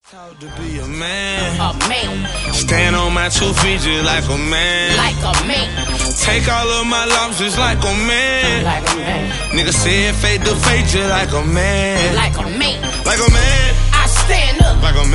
Proud to be a man. A man. Stand on my 2 feet just like a man. Like a man. Take all of my losses like a man. Like a man. Nigga said fade to fade just like a man. Like a man. Like a man. I stand up. Like a